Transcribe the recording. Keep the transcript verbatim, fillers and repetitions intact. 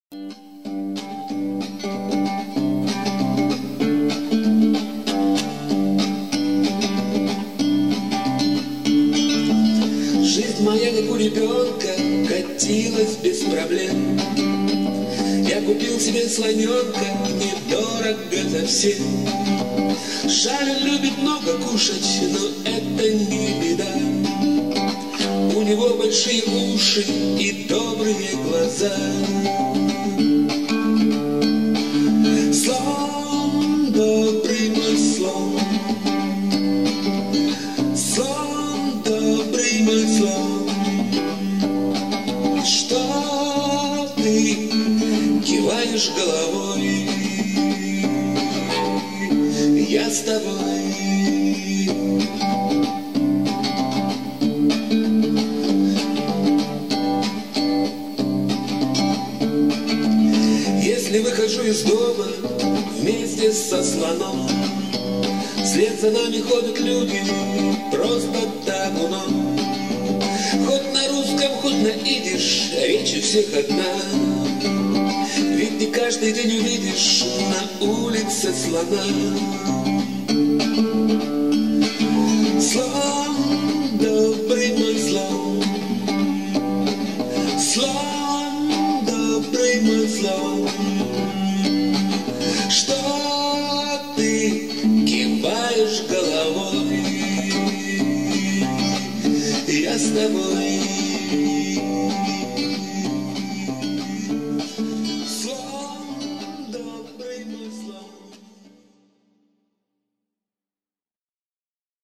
Жизнь моя, как у ребенка, катилась без проблем. Я купил себе слоненка, недорого совсем. Жаль, он любит много кушать, но это не беда. У него большие уши и добрые глаза. Слон, добрый мой слон, слон, добрый мой слон, что ты киваешь головой? Я с тобой. Если выхожу из дома вместе со слоном, вслед за нами ходят люди просто так, но хоть на русском, хоть на идиш, речь у всех одна. Ведь не каждый день увидишь на улице слона. Слон, добрый мой слон, слон, добрый мой слон, что ты киваешь головой? Я с тобой.